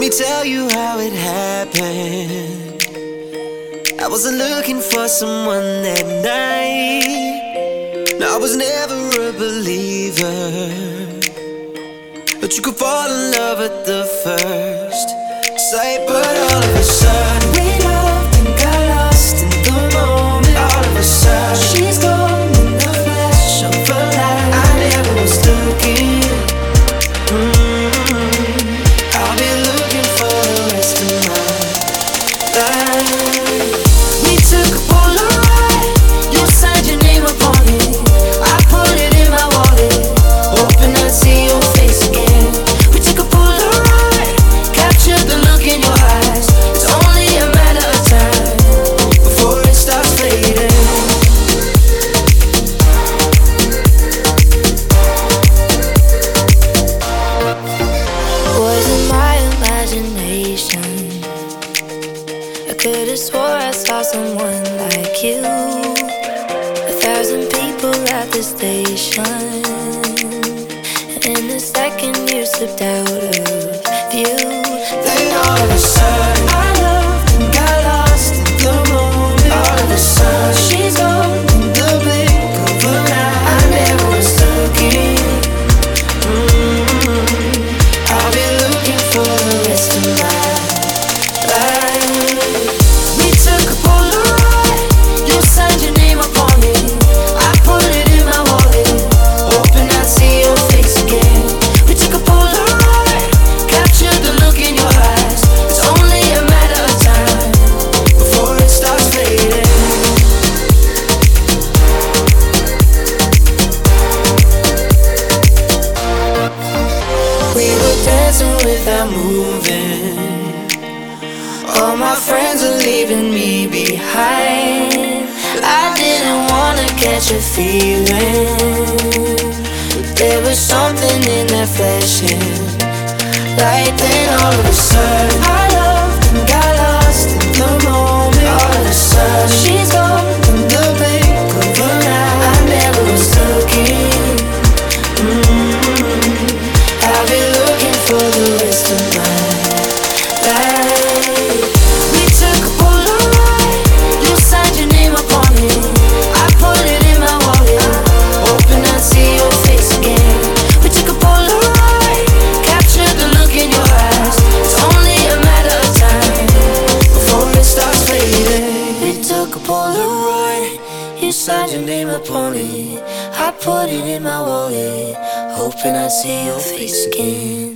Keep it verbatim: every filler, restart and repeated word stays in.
me tell you how it happened. I wasn't looking for someone that night. No, I was never a believer, but you could fall in love at the first sight. But all of a sudden we loved and got lost in the moment. All of a sudden she's gone in the flash of a light. I never was looking. mm-hmm. I'll be looking for the rest of my life. We took a Polaroid, you signed your name upon it. I put it in my wallet, hoping I'd see your face again. We took a Polaroid, captured the look in your eyes. It's only a matter of time before it starts fading. Was it my imagination? I could've swore I saw someone like you. A thousand people at the station, and in a second you slipped out of view. Then all of a sudden I loved and got lost in the moment. All of a sudden she's gone in the blink of an eye. I never was looking. mm-hmm. I'll be looking for the rest of my life. We took a Polaroid, you signed your name upon it. I put it in my wallet, hoping I'd see your face again. We took a Polaroid, captured the look in your eyes. It's only a matter of time before it starts fading. We were dancing without moving. All my friends are leaving me behind. I didn't wanna catch a feeling, but there was something in that flashing light. Then all of a sudden I loved and got lost in the moment. All of a sudden she's gone in the blink of an eye. I never was looking. mm-hmm. I'll be looking for the rest of my life. We took a Polaroid, you signed your name upon it. I put it in my wallet, hoping I'd see your face again. We took a Polaroid, captured the look in your eyes. It's only a matter of time before it starts fading. We took a Polaroid, you signed your name upon it. I put it in my wallet, hoping I'd see your face again.